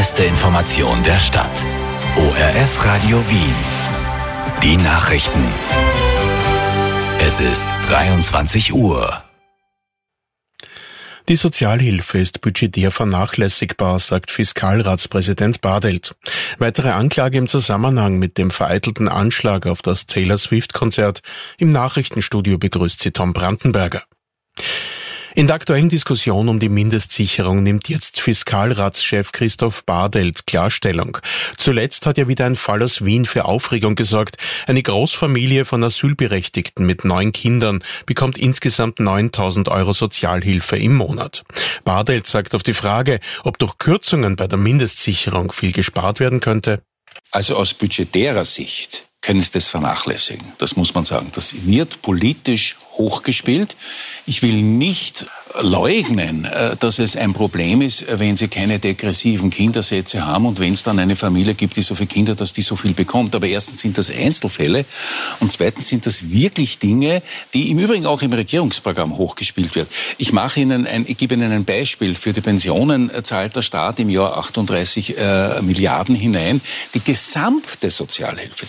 beste Information der Stadt. ORF Radio Wien. Die Nachrichten. Es ist 23 Uhr. Die Sozialhilfe ist budgetär vernachlässigbar, sagt Fiskalratspräsident Bartelt. Weitere Anklage im Zusammenhang mit dem vereitelten Anschlag auf das Taylor Swift-Konzert. Im Nachrichtenstudio begrüßt sie Tom Brandenberger. In der aktuellen Diskussion um die Mindestsicherung nimmt jetzt Fiskalratschef Christoph Bartelt Klarstellung. Zuletzt hat ja wieder ein Fall aus Wien für Aufregung gesorgt. Eine Großfamilie von Asylberechtigten mit 9 Kindern bekommt insgesamt 9.000 € Sozialhilfe im Monat. Bartelt sagt auf die Frage, ob durch Kürzungen bei der Mindestsicherung viel gespart werden könnte. Also aus budgetärer Sicht können Sie das vernachlässigen. Das muss man sagen. Das wird politisch hochgespielt. Ich will nicht leugnen, dass es ein Problem ist, wenn Sie keine degressiven Kindersätze haben und wenn es dann eine Familie gibt, die so viele Kinder, dass die so viel bekommt. Aber erstens sind das Einzelfälle und zweitens sind das wirklich Dinge, die im Übrigen auch im Regierungsprogramm hochgespielt werden. Ich gebe Ihnen ein Beispiel. Für die Pensionen zahlt der Staat im Jahr 38 Milliarden hinein. Die gesamte Sozialhilfe,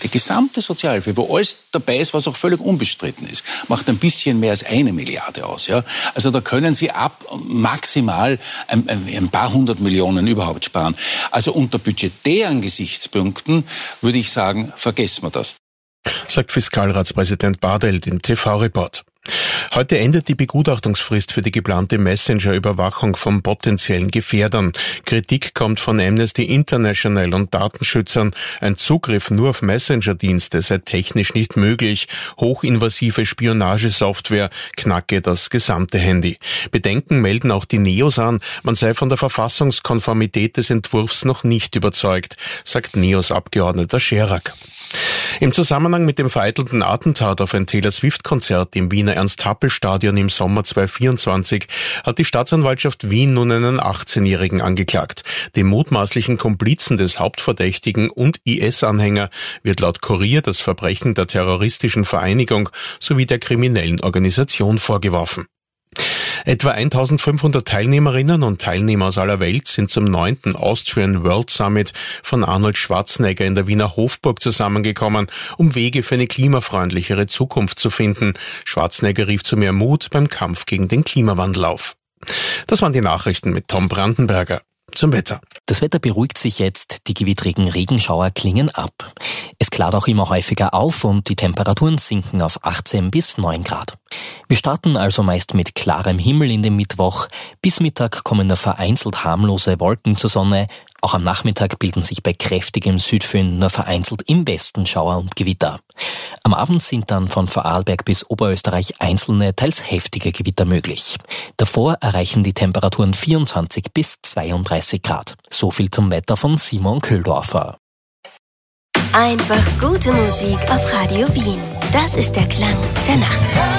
wo alles dabei ist, was auch völlig unbestritten ist, macht ein bisschen mehr als 1 Milliarde aus. Ja? Also da können Sie ab maximal ein paar 100 Millionen überhaupt sparen. Also unter budgetären Gesichtspunkten würde ich sagen, vergessen wir das. Sagt Fiskalratspräsident Bartelt im TV-Report. Heute endet die Begutachtungsfrist für die geplante Messenger-Überwachung von potenziellen Gefährdern. Kritik kommt von Amnesty International und Datenschützern. Ein Zugriff nur auf Messenger-Dienste sei technisch nicht möglich. Hochinvasive Spionagesoftware knacke das gesamte Handy. Bedenken melden auch die NEOS an. Man sei von der Verfassungskonformität des Entwurfs noch nicht überzeugt, sagt NEOS-Abgeordneter Scherak. Im Zusammenhang mit dem vereitelten Attentat auf ein Taylor Swift-Konzert im Wiener Ernst-Happel-Stadion im Sommer 2024 hat die Staatsanwaltschaft Wien nun einen 18-Jährigen angeklagt. Dem mutmaßlichen Komplizen des Hauptverdächtigen und IS-Anhänger wird laut Kurier das Verbrechen der terroristischen Vereinigung sowie der kriminellen Organisation vorgeworfen. Etwa 1500 Teilnehmerinnen und Teilnehmer aus aller Welt sind zum 9. Austrian World Summit von Arnold Schwarzenegger in der Wiener Hofburg zusammengekommen, um Wege für eine klimafreundlichere Zukunft zu finden. Schwarzenegger rief zu mehr Mut beim Kampf gegen den Klimawandel auf. Das waren die Nachrichten mit Tom Brandenberger. Zum Wetter. Das Wetter beruhigt sich jetzt, die gewittrigen Regenschauer klingen ab. Es klart auch immer häufiger auf und die Temperaturen sinken auf 18 bis 9 Grad. Wir starten also meist mit klarem Himmel in den Mittwoch. Bis Mittag kommen nur vereinzelt harmlose Wolken zur Sonne. Auch am Nachmittag bilden sich bei kräftigem Südföhn nur vereinzelt im Westen Schauer und Gewitter. Am Abend sind dann von Vorarlberg bis Oberösterreich einzelne, teils heftige Gewitter möglich. Davor erreichen die Temperaturen 24 bis 32 Grad. So viel zum Wetter von Simon Köhldorfer. Einfach gute Musik auf Radio Wien. Das ist der Klang der Nacht.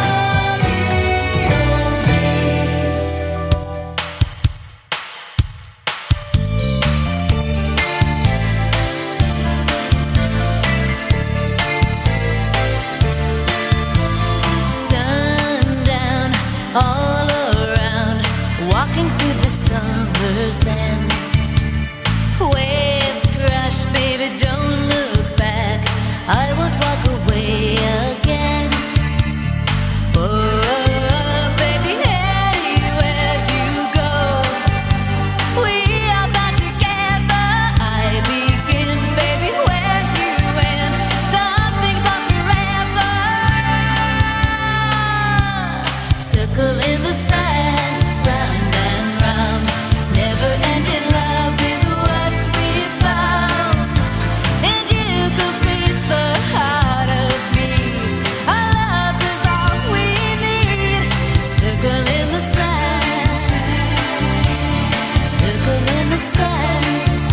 All around, walking through the summer sand. Waves crash, baby, don't look back. I won't walk away again. Oh, baby, anywhere you go, we are bound together. I begin, baby, where you end. Some things are forever. Circle in the sand, round and round. Never ending love is what we found. And you complete the heart of me. Our love is all we need. Circle in the sand. Circle in the sand.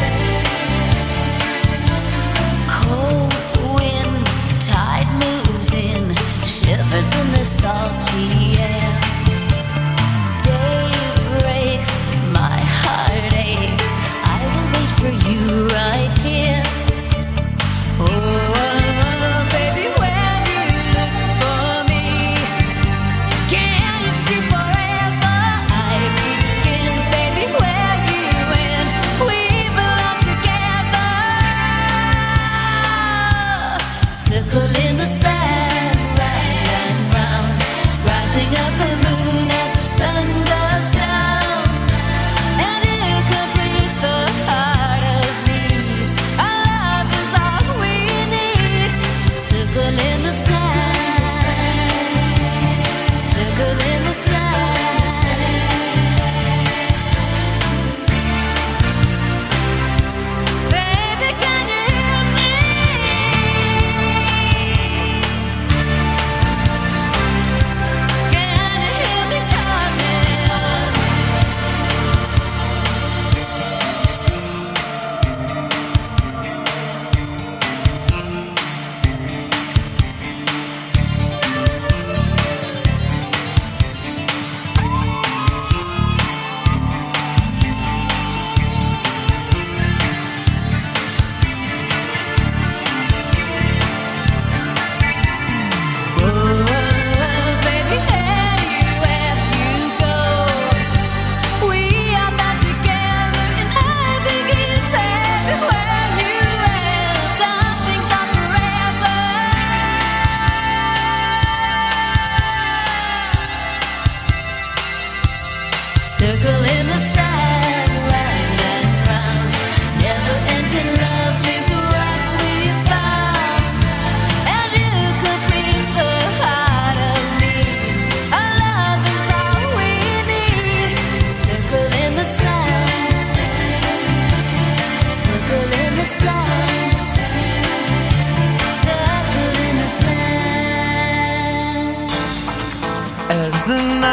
Cold wind, tide moves in, shivers in the salty air. Day breaks, my heart aches. I will wait for you right here. Oh, baby, when you look for me, can you see forever? I begin, baby, where you end. We belong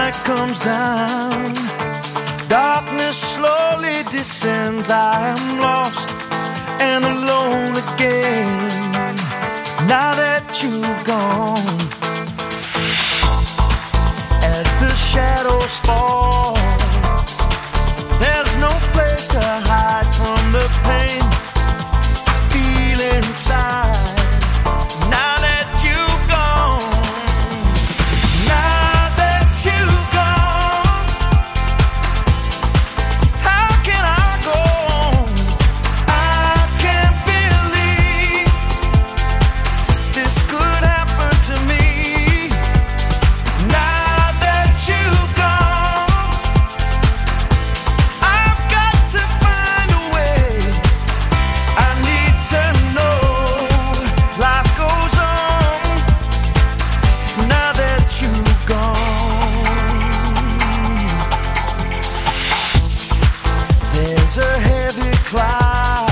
night comes down, darkness slowly descends. I am lost and alone again, now that you've gone. As the shadows fall, there's no place to hide from the pain I feel inside. Now that you've gone, now that you've gone, how can I go on? I can't believe this could happen to me. Now that you've gone, I've got to find a way. I need to know life goes on now that you've gone. There's a heavy cloud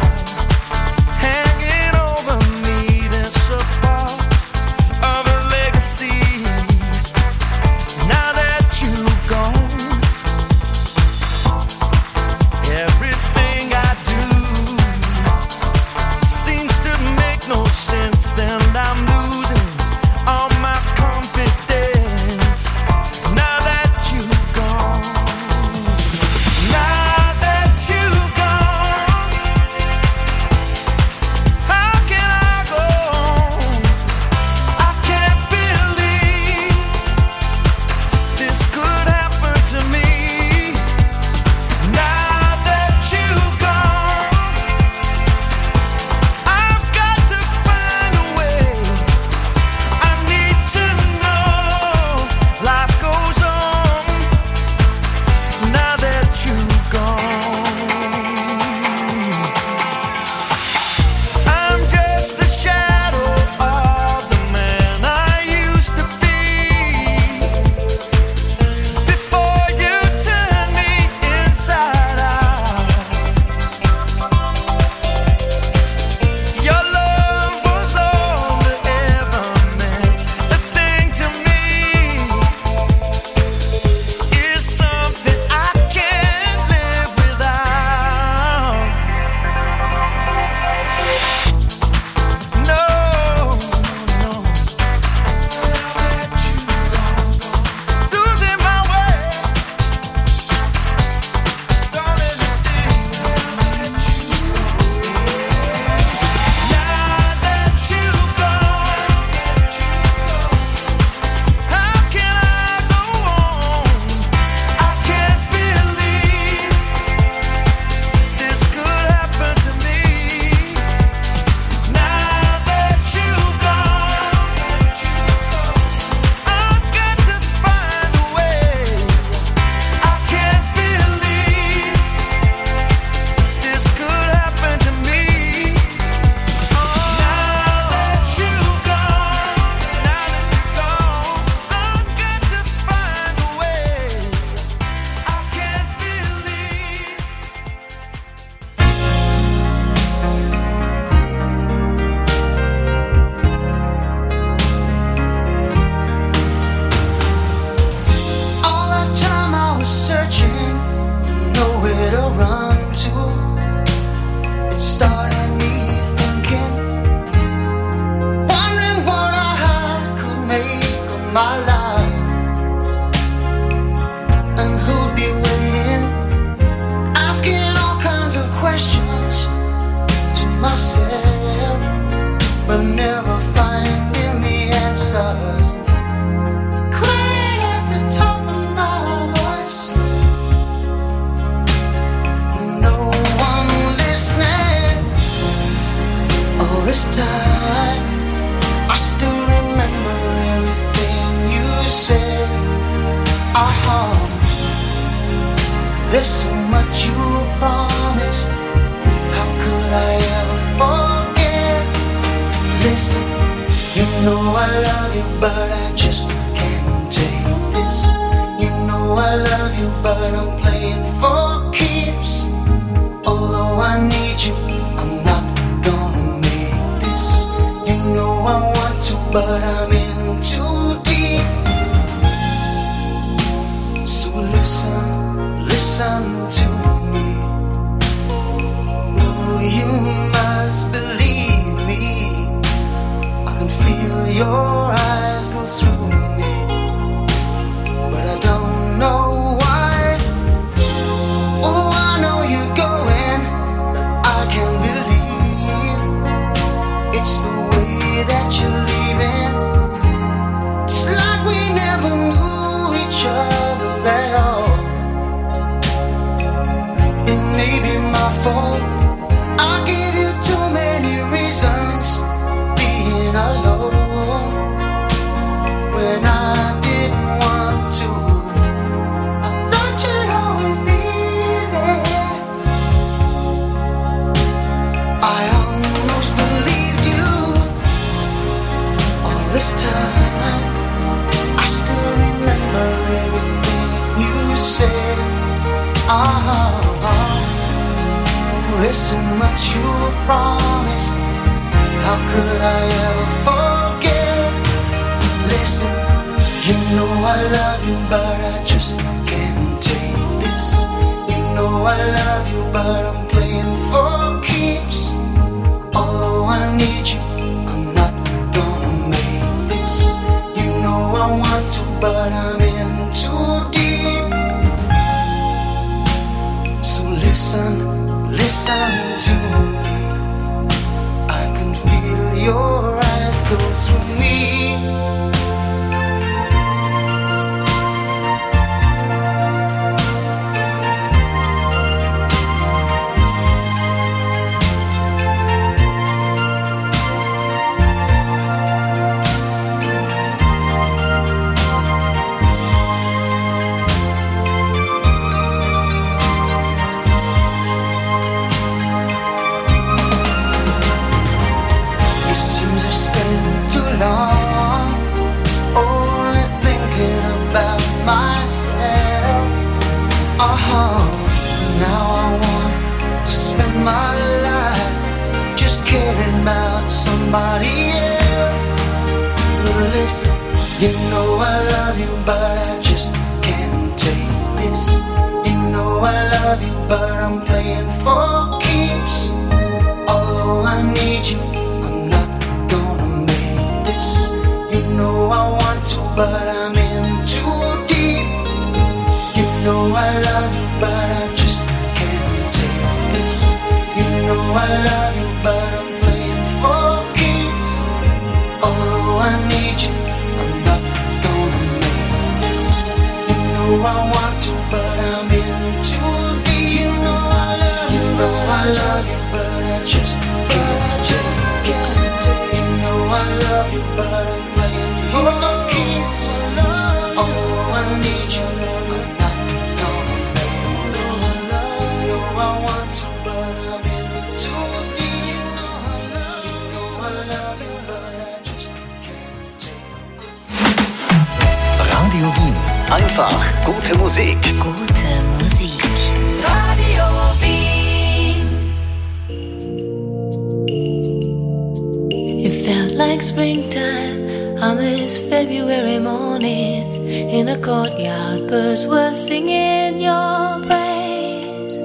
hanging over me. That's a part of a legacy. Now that you've gone, everything I do seems to make no sense, and I'm losing all my confidence. Now that you've gone, now that you've gone, how can I go on? I can't believe this could happen to me. Now that you've gone, I've got to find a way. I need to know life goes on now that you've gone. I'm just a shadow of the man I used to be before you turned me inside out. Your love was all that ever meant a thing to me. It's something I can't live without. No, no. Losing my way, darling, now that you've gone, how can I go on? I can't believe this could happen to me. Now that you've gone, I've got to find a way. I can't believe this could happen to me. Now that you've gone, I've got to find a way. I can't believe. All that time I was searching, nowhere to run to. It started me thinking, wondering what I could make of my life, and who'd be waiting, asking all kinds of questions to myself, but never finding the answers. Crying at the top of my voice, no one listening. All this time, I still remember everything you said. There's so much you promised. How could I ever forget? Listen, you know I love you, but I just can't take this. You know I love you, but I'm playing for keeps. Although I need you, I'm not gonna make this. You know I want to, but I'm in too deep. your eyes go through me, but I don't know why. Oh, I know you're going, I can believe it's the way that you're leaving. It's like we never knew each other at all. It may be my fault, I gave you too many reasons being alone when I didn't want to. I thought you'd always be there. I almost believed you all this time. I still remember everything you said. There's so much you promised. How could I ever forget? Listen, you know I love you, but I just can't take this. You know I love you, but I'm playing for keeps. Although I need you, I'm not gonna make this. You know I want to, but I'm in too deep. So listen to me. I can feel your eyes go through me. Long, only thinking about myself. Now I want to spend my life just caring about somebody else. But listen, you know I love you, but I just can't take this. You know I love you, but I'm playing for keeps. Although I need you, I'm not gonna make this. You know I want to, but I'm in too deep. You know I love you, but I just can't take this. You know I love you, but I'm playing for keeps. Although I need you, I'm not gonna make this. You know I want to, but I'm in too deep. You know I love you, but I just can't take. You know I love you, but I'm playing for keeps. Oh, I need you, I'm not gonna make this. You know I want to, but I'm in too deep. You know I love you, but I just can't take this. Radio Wien. Einfach gute Musik. Gute Musik. Radio Wien. It felt like springtime on this February morning. In a courtyard, birds were singing your praise.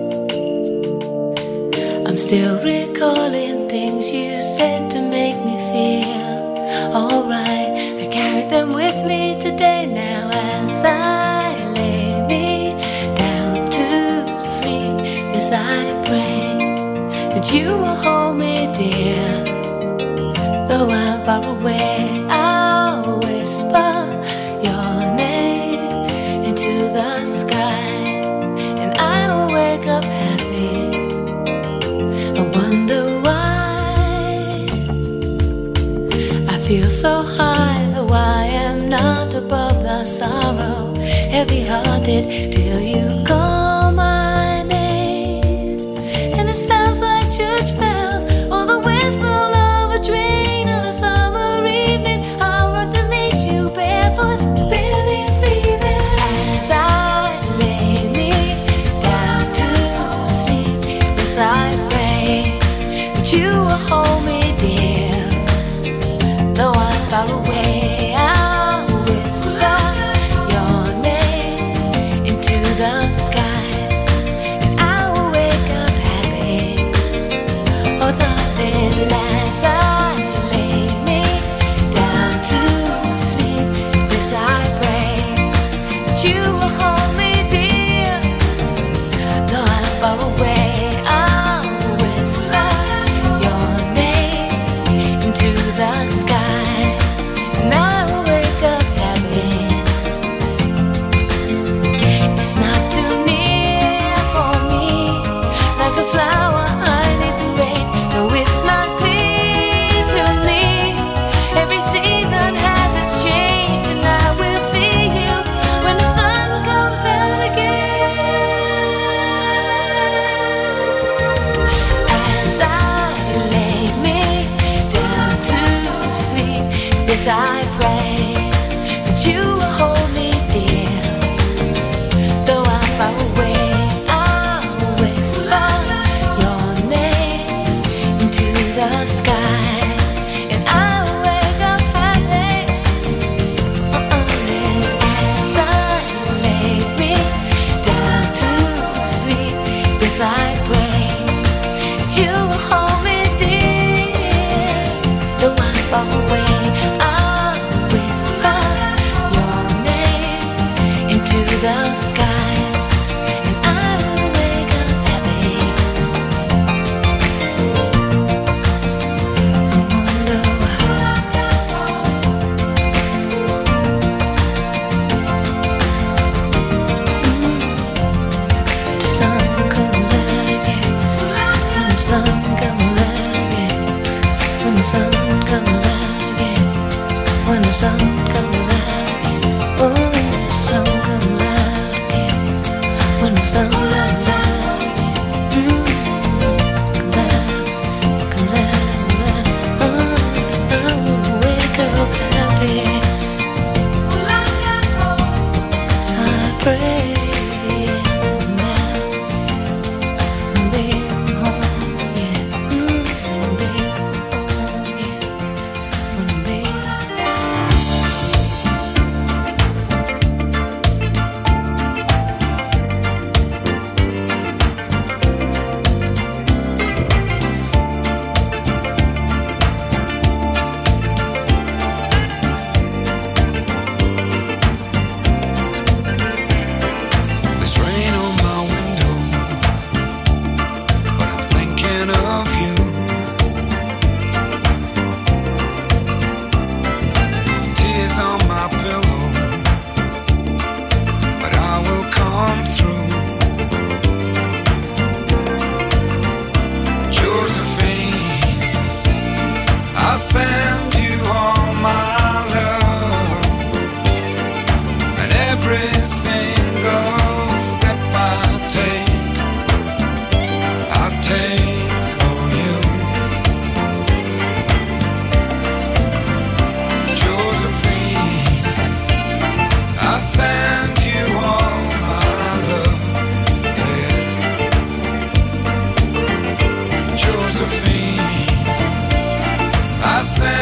I'm still recalling things you said to make me feel alright. I carry them with me today now as I lay me down to sleep. Yes, I pray that you will hold me dear. Though I'm far away, I'll whisper your name into the sky, and I will wake up happy. I wonder why I feel so high, though I am not above the sorrow. Heavy-hearted till you call my name, and it sounds like church bells or the whistle of a train on a summer evening. I'll run to meet you barefoot, barely breathing, as I lay me down to sleep. Yes, I pray that you will hold me dear. Though I'm far away, I'll whisper your name into the Yes, I pray that you will hold me dear. Though I'm far away, I'll whisper your name into the sky, and I'll wake up happy. As I lay me down to sleep, yes, I pray that you will hold me dear. Though I'm far away, I'll whisper your name into the sky, and I'll wake up happy. I wonder why. The sun comes out again. When the sun comes out again. When the sun comes out again. When the sun comes out again. Oh, when the sun comes out again. When the sun comes out again. Comes out, comes out, comes out. Oh, I will wake up happy. So I pray now, baby, home, yeah. Baby, home, yeah. Baby. There's rain on my window, but I'm thinking of you. Tears on my pillow, but I will come through. Josephine, I'll send you all my love, and every single step I take for you. Josephine, I send you all my love, yeah. Josephine, I send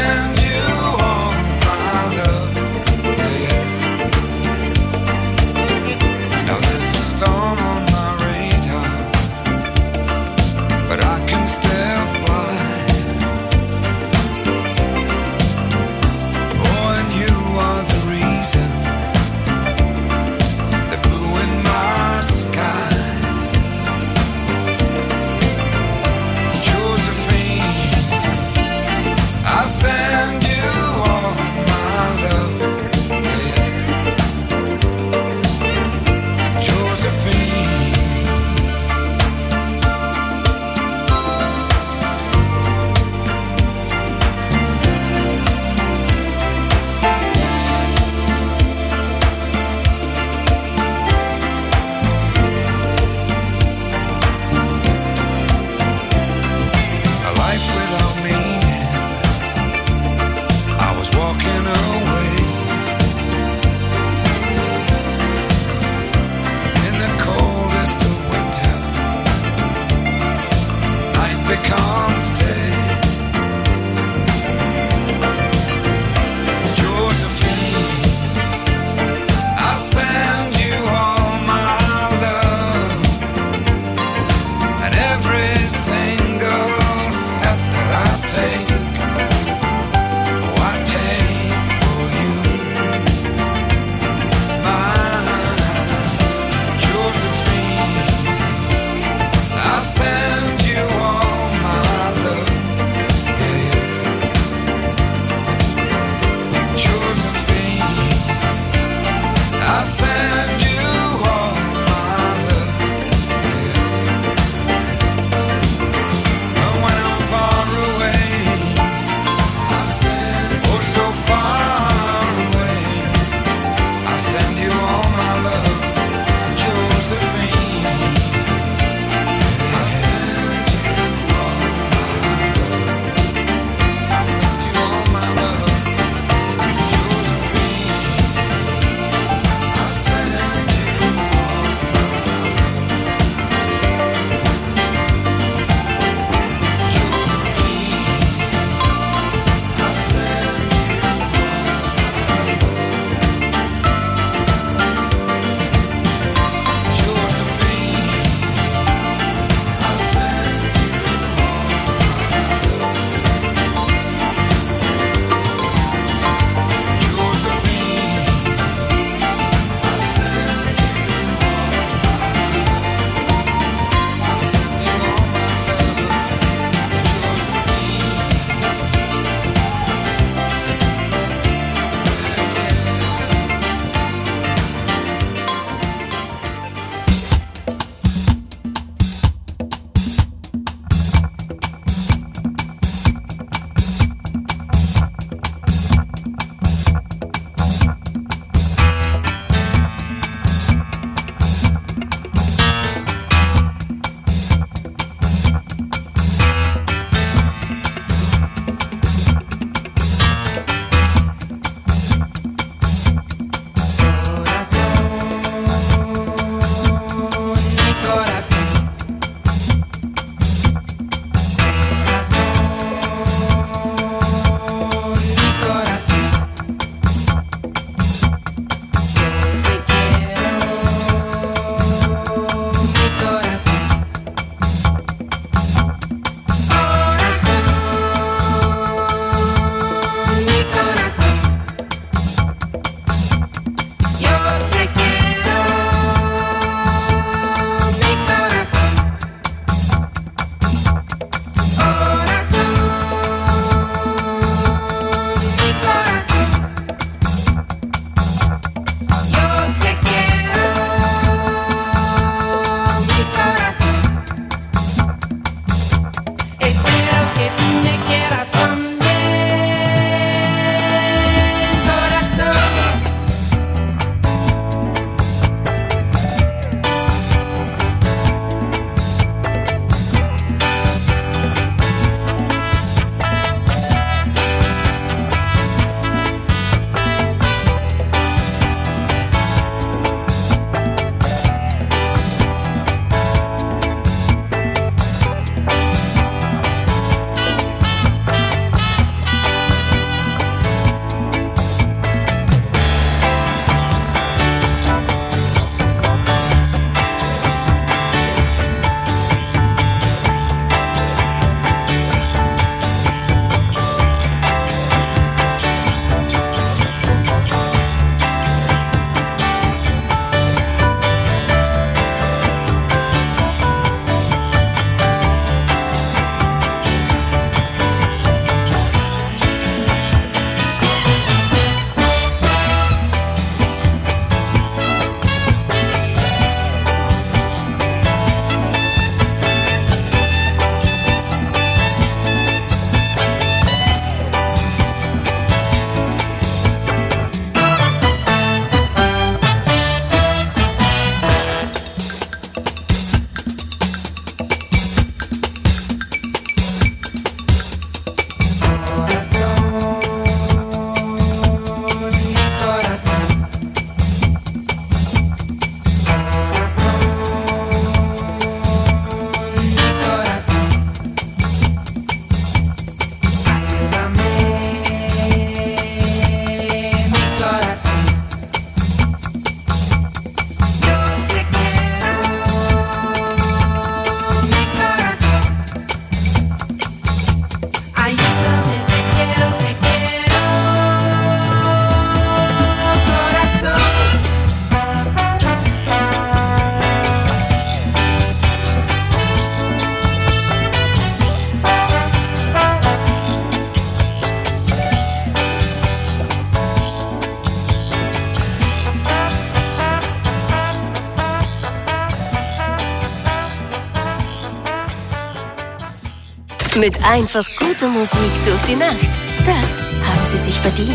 Mit einfach guter Musik durch die Nacht. Das haben Sie sich verdient.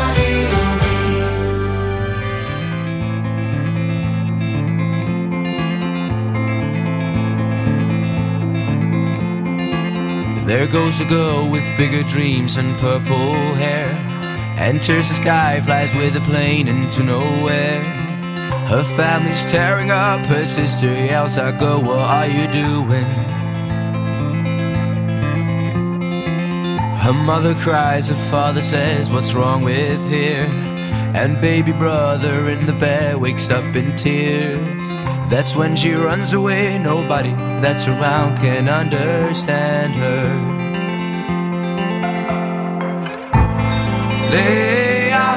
There goes a girl with bigger dreams and purple hair. Enters the sky, flies with a plane into nowhere. Her family's tearing up, her sister yells out, "Girl, what are you doing?" Her mother cries, her father says, "What's wrong with here?" And baby brother in the bed wakes up in tears. That's when she runs away, nobody that's around can understand her. Leia,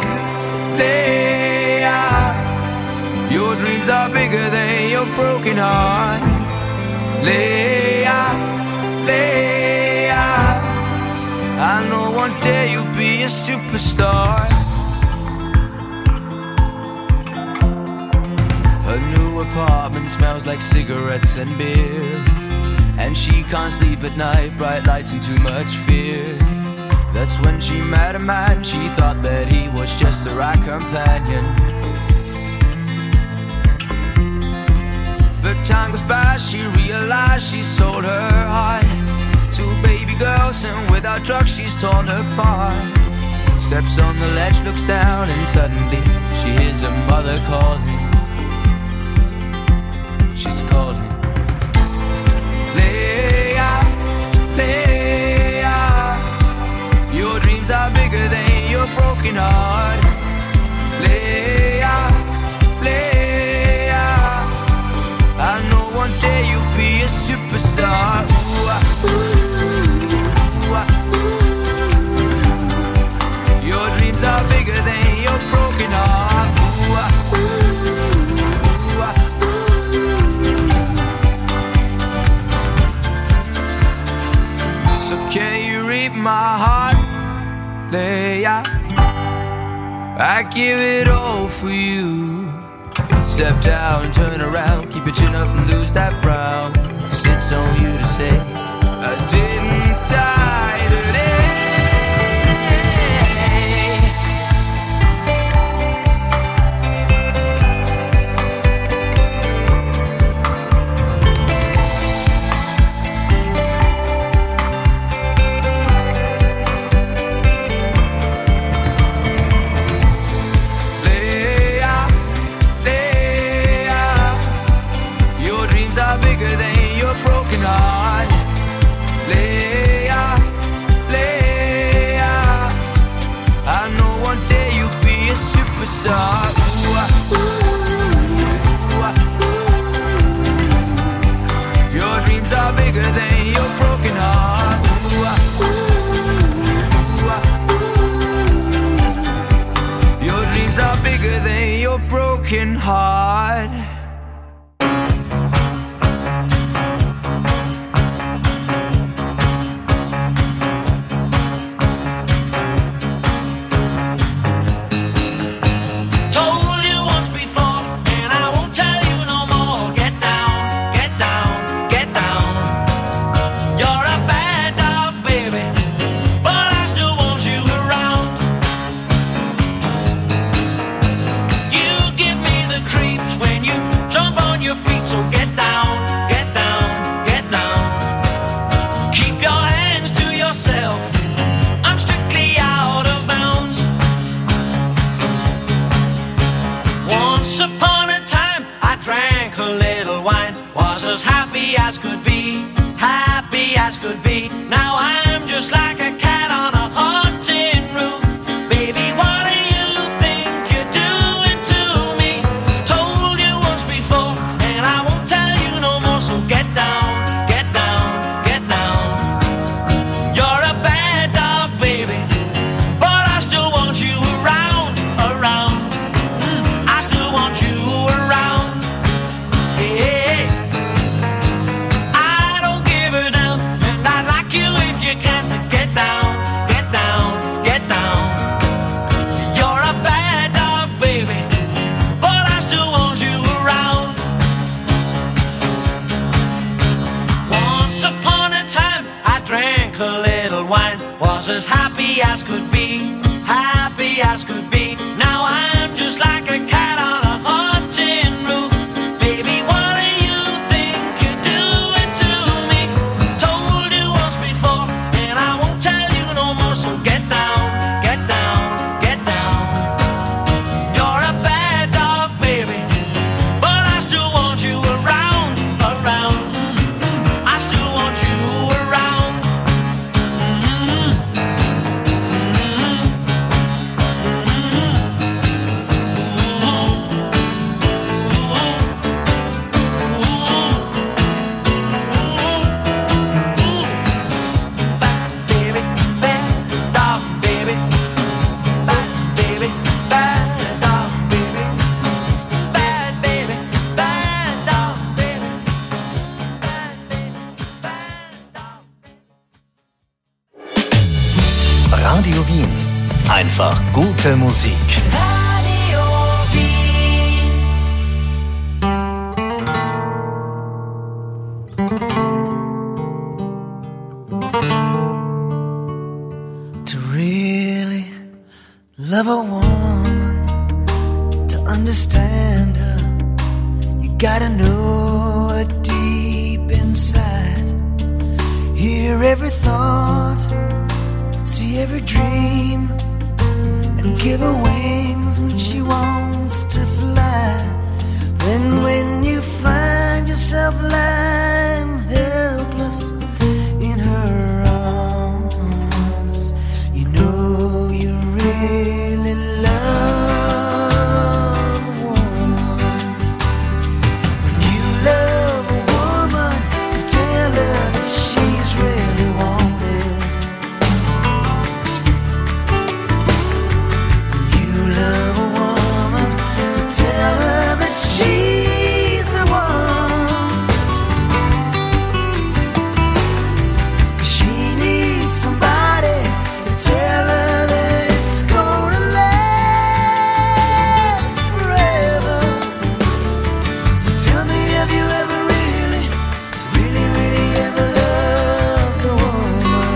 Leia, your dreams are bigger than your broken heart. Leia, Leia, I know one day you'll be a superstar. Her new apartment smells like cigarettes and beer, and she can't sleep at night, bright lights and too much fear. That's when she met a man, she thought that he was just the right companion. But time goes by, she realized she sold her heart to baby girls, and without drugs she's torn apart. Steps on the ledge, looks down, and suddenly she hears her mother calling. She's calling. Leia, Leia, your dreams are bigger than your broken heart. Leia, Leia, I know one day you'll be a superstar. Ooh, ooh, ooh, ooh. Your dreams are bigger than your broken heart. Ooh, ooh, ooh. So can you read my heart, Leia? I give it all for you. Step down, turn around, keep your chin up and lose that frown. It's on you to say, I didn't die today. Heart. I as happy as could be, happy as could be. Now I'm just like a cat on a haunting roof. Baby, what do you think you're doing to me? Told you once before, and I won't tell you no more. So get down, get down, get down. You're a bad dog, baby, but I still want you around, around. I still want you around. Radio Wien. Einfach gute Musik. Radio Wien. To really love a woman, to understand her, you gotta know her deep inside. Hear every thought, see every dream, and give her wings when she wants to fly. Then when you find yourself lying helpless in her arms, you know you really love a woman. When you love a woman, you tell her that she's really wanted. You love a woman, you tell her that she's the one. 'Cause she needs somebody to tell her that it's gonna last forever. So tell me, have you ever really, really, really ever loved a woman?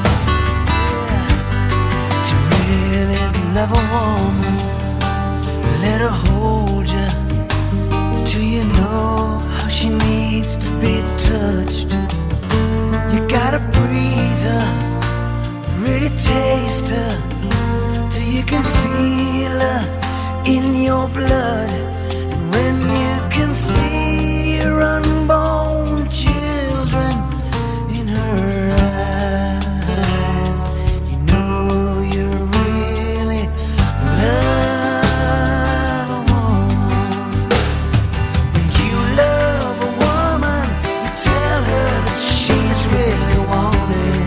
Yeah. To really love a woman, let her hold you till you know how she needs to be touched. You gotta breathe her, really taste her, till you can feel her in your blood. And when you can see your unborn children in her eyes, you know you really love a woman. When you love a woman, you tell her that she's really wanted.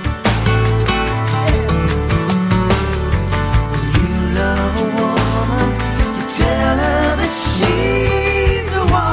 When you love a woman, you tell her that she's the one.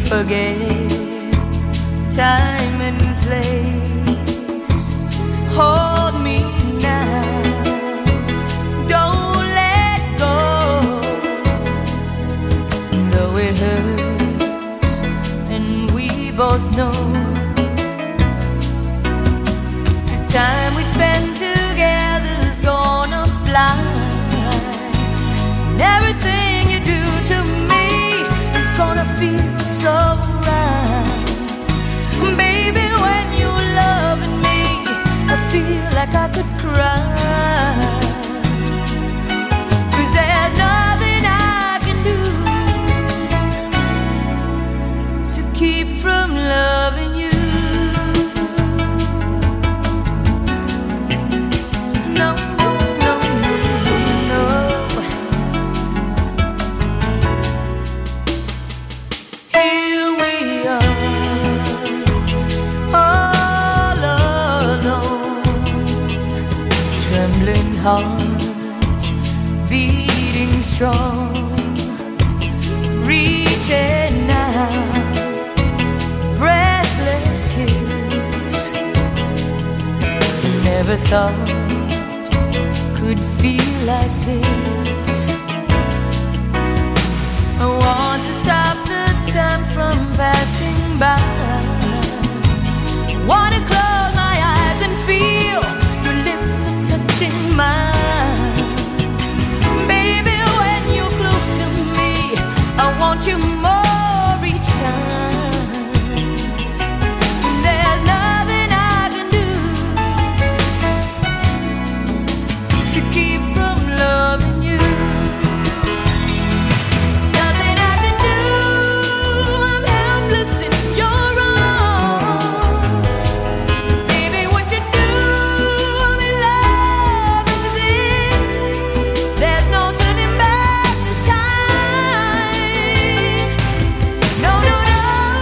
forget time and place. Hold me now, don't let go. Though it hurts and we both know the time we spend together's gonna fly. And everything you do to me is gonna feel so right. Baby, when you're loving me, I feel like I could cry. 'Cause there's nothing I can do to keep from loving you. No, no, no, no. Here we are, all alone, trembling hearts beating strong, reaching out, breathless kiss. Never thought could feel like this. I want to stop the time from passing by. Wanna close my eyes and feel your lips are touching mine. Baby, when you're close to me, I want you more each time. There's nothing I can do to keep from loving you. Nothing I can do, I'm helpless in your arms. Baby, what you do, I'm in love, this is it. There's no turning back this time. No, no, no.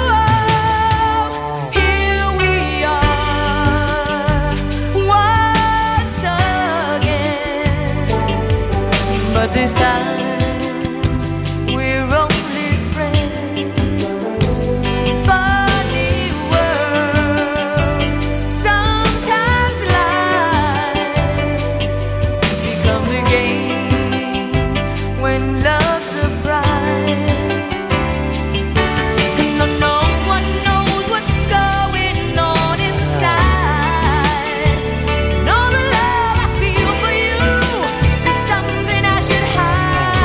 Here we are once again, but this time we're only friends. Funny world, sometimes lies become the game when love's the prize. No one knows what's going on inside. And all the love I feel for you is something I should hide.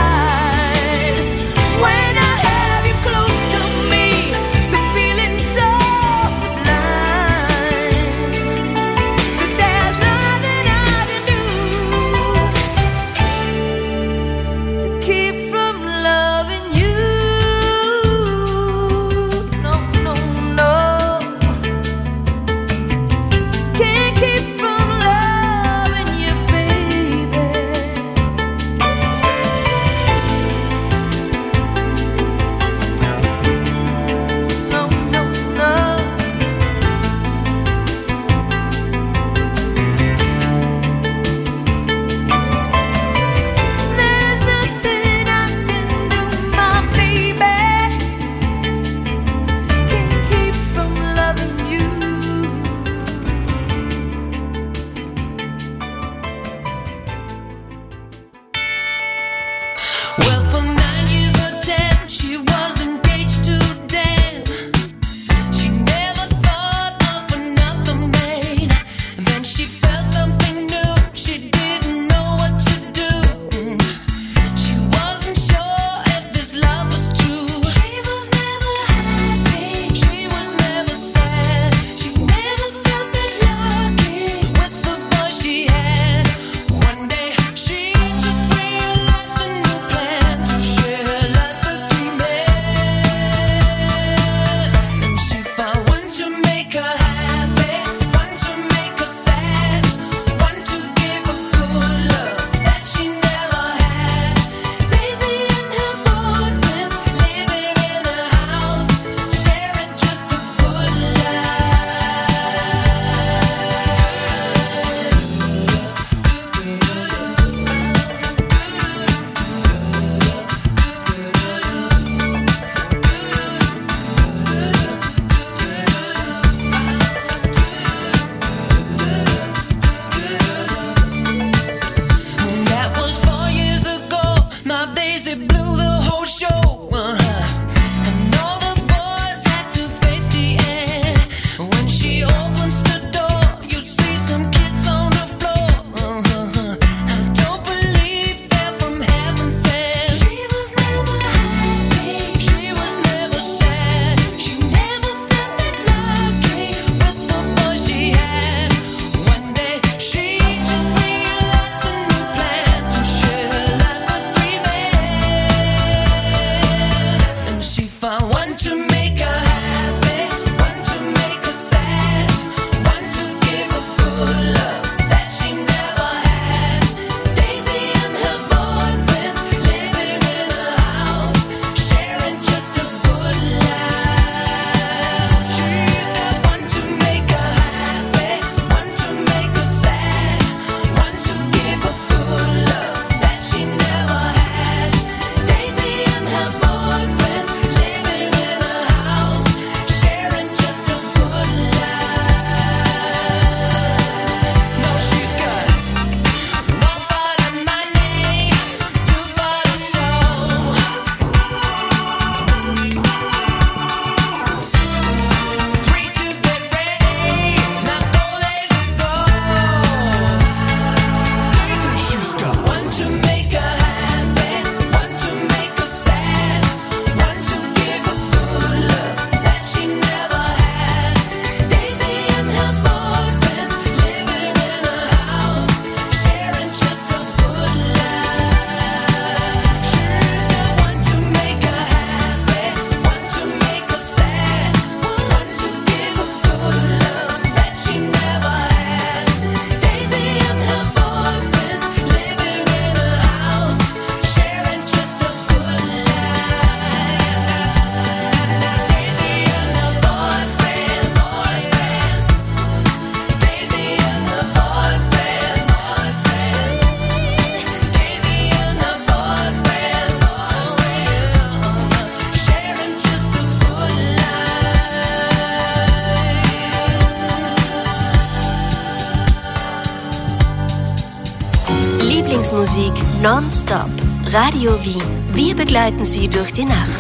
Lieblingsmusik nonstop. Radio Wien. Wir begleiten Sie durch die Nacht.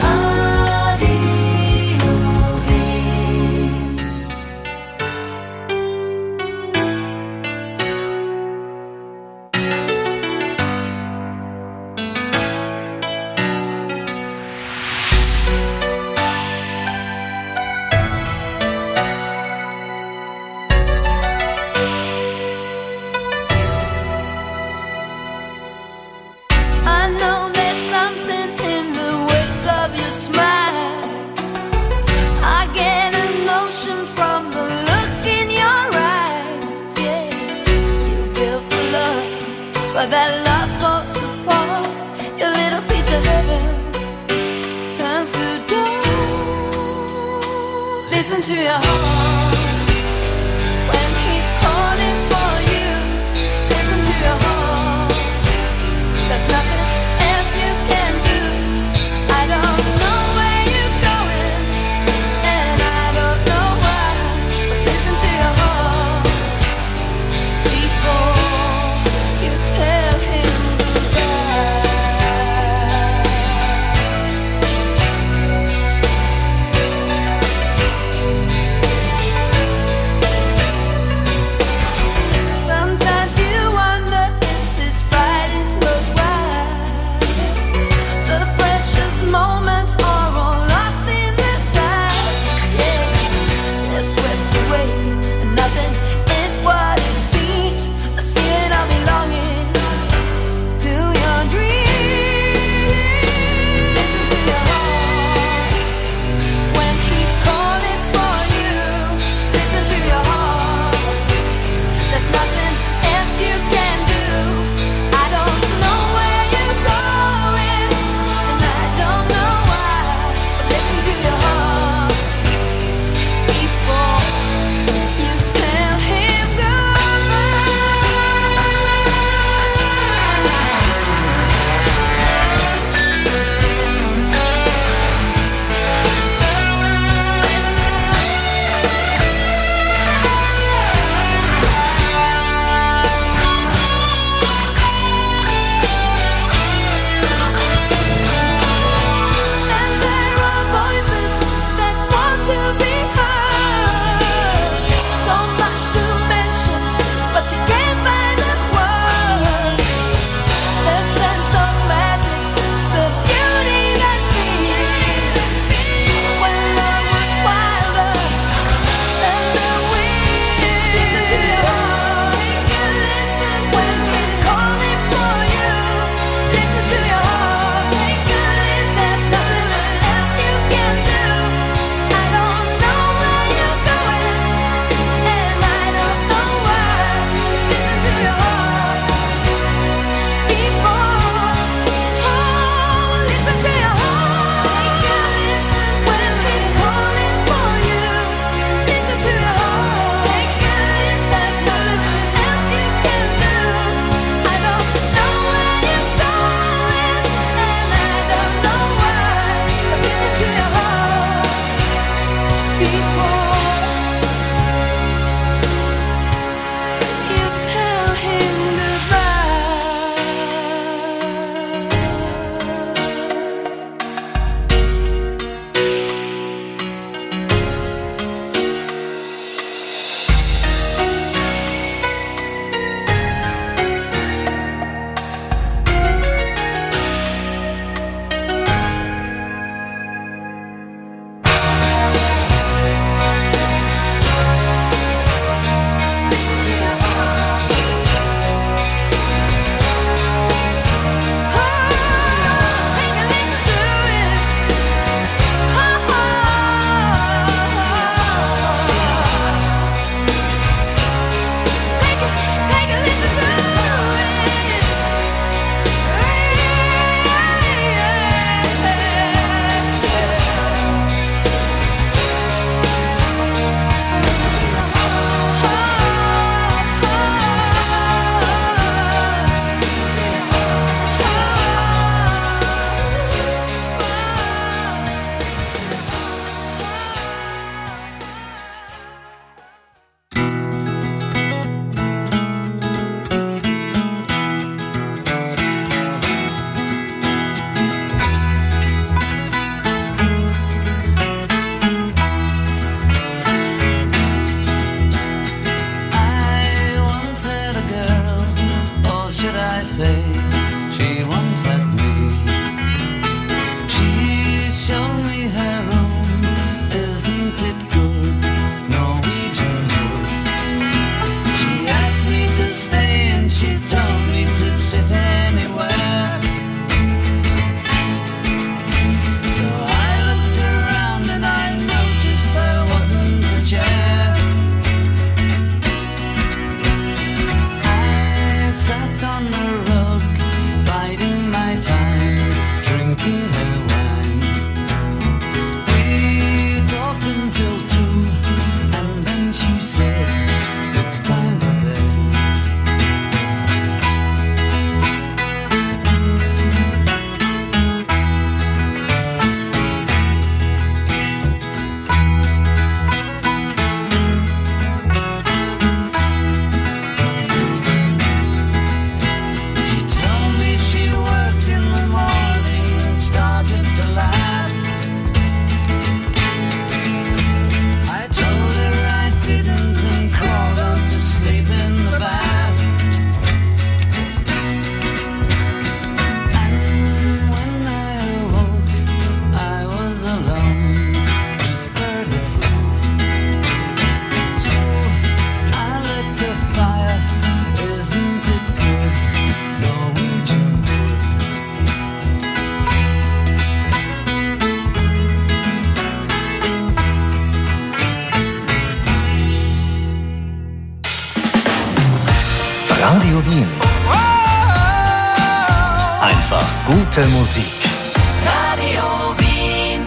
I know there's something in the wake of your smile. I get an notion from the look in your eyes. Yeah, you built a love, but that love falls apart. Your little piece of heaven turns to dust. Listen to your heart when he's calling for you. Listen to your heart. There's nothing else you can do. I don't know where you're going, and I don't know why. But listen to your heart before you tell him goodbye. say she once had me. She showed me her room, isn't it good? Norwegian wood. She asked me to stay and she told me to sit anywhere. So I looked around and I noticed there wasn't a chair. I sat on the road, biding my time, drinking her wine. We talked until 2, and then she said, it's time for bed. She told me she worked in the morning and started to laugh. I told her I didn't and crawled out to sleep in the bath. And when I awoke, I was alone, scared of flow. So I lit a fire, isn't it good? Norwegian wood. Radio Wien. Einfach gute Musik. Radio Wien.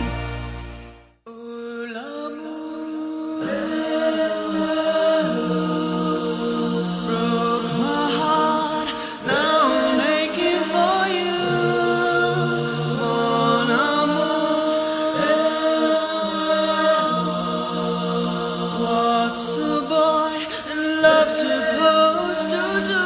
Broke my heart, now I'm aching for you. Mon amour. What's a boy in love supposed to do?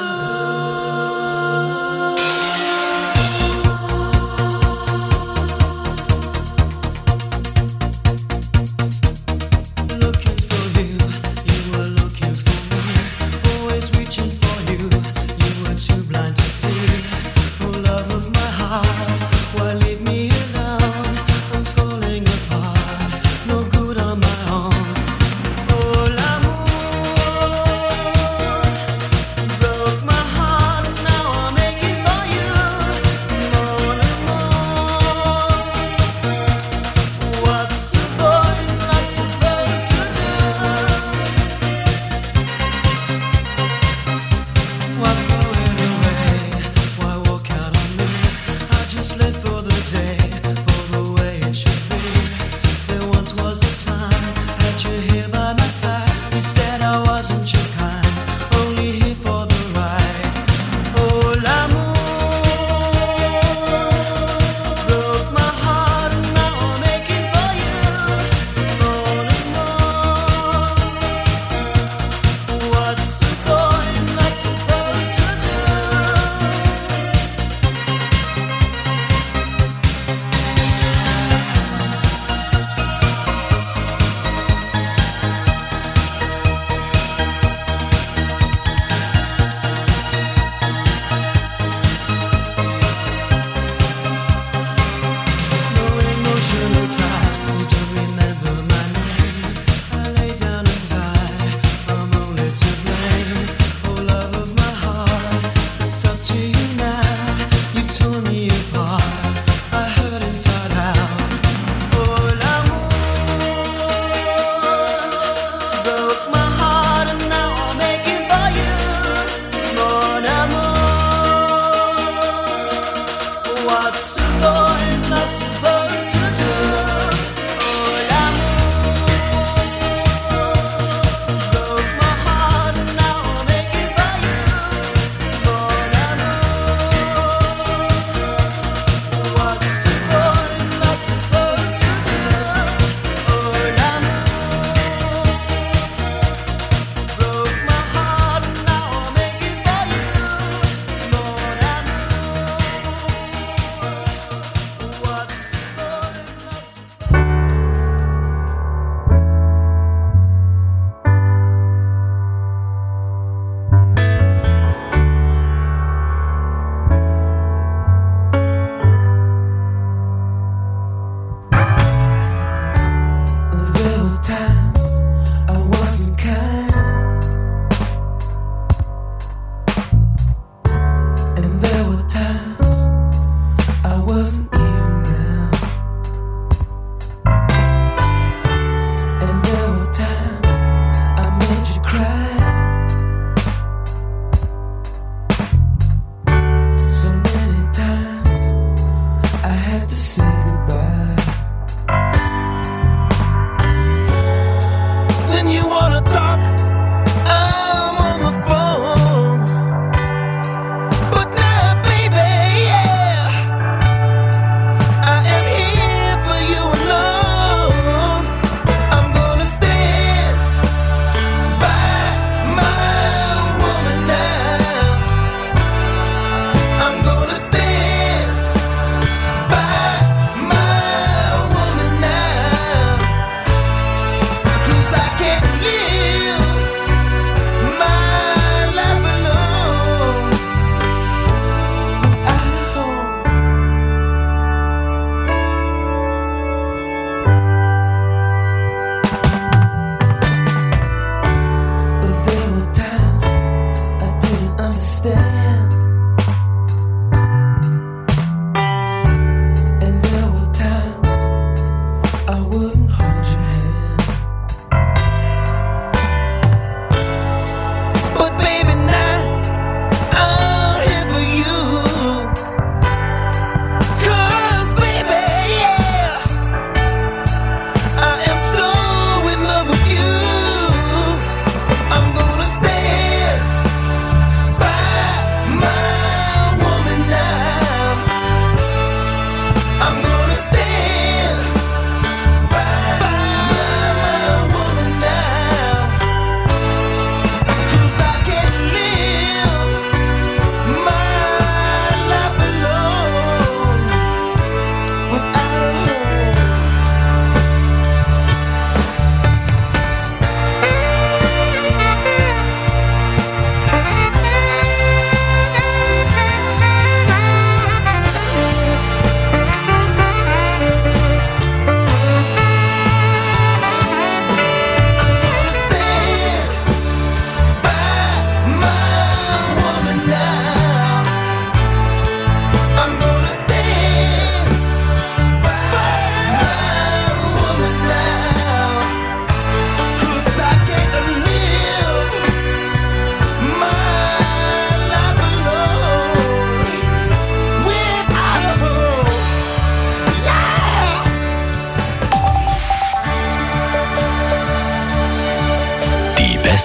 Looking for you, you were looking for me. Always reaching for you, you were too blind to see. Oh, love of my heart, why leave me alone? I'm falling apart, no good on my own. Oh, l'amour broke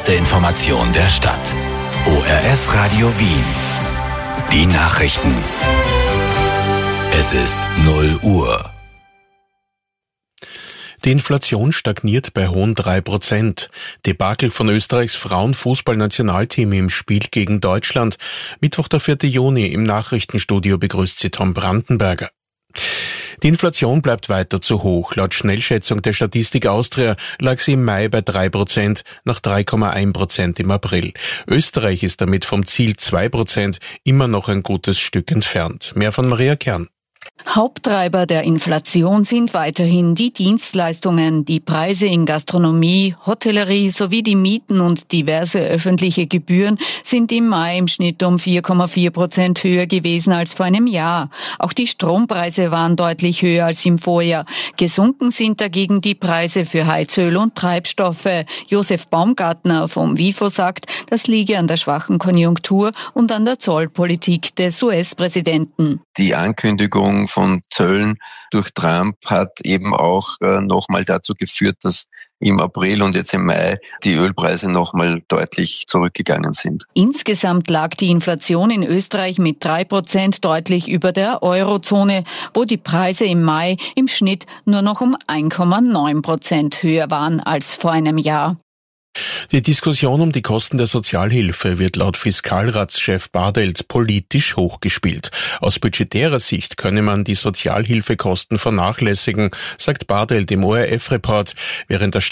erste Information der Stadt. ORF Radio Wien. Die Nachrichten. Es ist 0 Uhr. Die Inflation stagniert bei hohen 3%. Debakel von Österreichs Frauenfußballnationalteam im Spiel gegen Deutschland. Mittwoch, der 4. Juni, im Nachrichtenstudio begrüßt sie Tom Brandenberger. Die Inflation bleibt weiter zu hoch. Laut Schnellschätzung der Statistik Austria lag sie im Mai bei 3%, nach 3,1% im April. Österreich ist damit vom Ziel 2% immer noch ein gutes Stück entfernt. Mehr von Maria Kern. Haupttreiber der Inflation sind weiterhin die Dienstleistungen. Die Preise in Gastronomie, Hotellerie sowie die Mieten und diverse öffentliche Gebühren sind im Mai im Schnitt um 4,4% höher gewesen als vor einem Jahr. Auch die Strompreise waren deutlich höher als im Vorjahr. Gesunken sind dagegen die Preise für Heizöl und Treibstoffe. Josef Baumgartner vom WIFO sagt, das liege an der schwachen Konjunktur und an der Zollpolitik des US-Präsidenten. Die Ankündigung von Zöllen durch Trump hat eben auch nochmal dazu geführt, dass im April und jetzt im Mai die Ölpreise nochmal deutlich zurückgegangen sind. Insgesamt lag die Inflation in Österreich mit 3% deutlich über der Eurozone, wo die Preise im Mai im Schnitt nur noch um 1,9% höher waren als vor einem Jahr. Die Diskussion um die Kosten der Sozialhilfe wird laut Fiskalratschef Bartelt politisch hochgespielt. Aus budgetärer Sicht könne man die Sozialhilfekosten vernachlässigen, sagt Bartelt im ORF-Report, während der